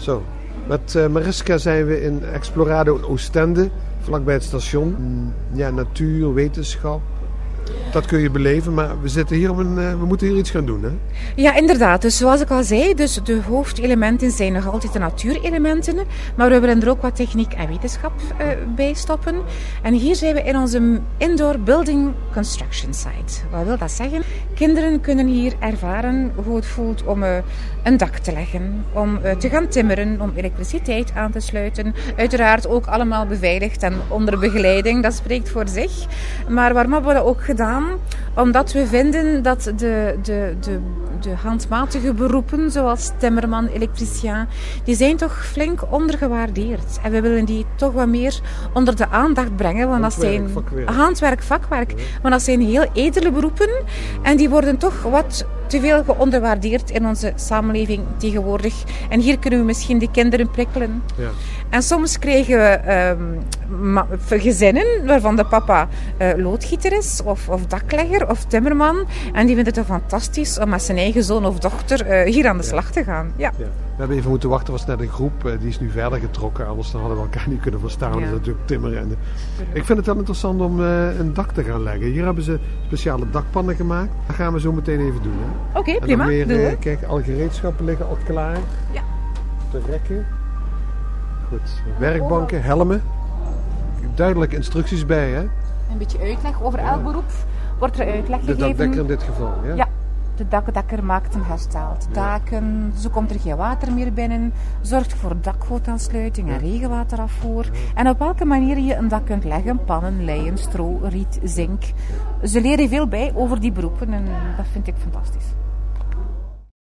Zo. Met Mariska zijn we in Explorado in Oostende, vlakbij het station. Ja, natuur, wetenschap. Dat kun je beleven, maar we zitten hier we moeten hier iets gaan doen, hè? Ja, inderdaad. Dus zoals ik al zei, dus de hoofdelementen zijn nog altijd de natuurelementen, maar we willen er ook wat techniek en wetenschap bij stoppen. En hier zijn we in onze Indoor Building Construction Site. Wat wil dat zeggen? Kinderen kunnen hier ervaren hoe het voelt om een dak te leggen, om te gaan timmeren, om elektriciteit aan te sluiten. Uiteraard ook allemaal beveiligd en onder begeleiding, dat spreekt voor zich. Maar waarom hebben we dat ook gedaan? Omdat we vinden dat de handmatige beroepen, zoals timmerman, elektricien, die zijn toch flink ondergewaardeerd. En we willen die toch wat meer onder de aandacht brengen. Want dat zijn handwerk, vakwerk. Want dat zijn heel edele beroepen. En die worden toch wat te veel geonderwaardeerd in onze samenleving tegenwoordig. En hier kunnen we misschien de kinderen prikkelen. Ja. En soms krijgen we gezinnen waarvan de papa loodgieter is, of daklegger, of timmerman. En die vinden het toch fantastisch om met zijn eigen zoon of dochter hier aan de slag te gaan. Ja. Ja. We hebben even moeten wachten, er was net een groep, die is nu verder getrokken. Anders dan hadden we elkaar niet kunnen verstaan. Ja. Dat is natuurlijk timmeren. Ik vind het wel interessant om een dak te gaan leggen. Hier hebben ze speciale dakpannen gemaakt. Dat gaan we zo meteen even doen. Oké, prima. Kijk, alle gereedschappen liggen al klaar. Ja. De rekken. Goed. Werkbanken, helmen. Duidelijke instructies bij, hè? Een beetje uitleg over elk beroep. Wordt er uitleg gegeven? De dakdekker in dit geval, ja? Ja. De dakdekker maakt en herstelt daken, zo komt er geen water meer binnen, zorgt voor dakgootaansluiting en regenwaterafvoer. En op welke manier je een dak kunt leggen, pannen, leien, stro, riet, zink. Ze leren veel bij over die beroepen en dat vind ik fantastisch.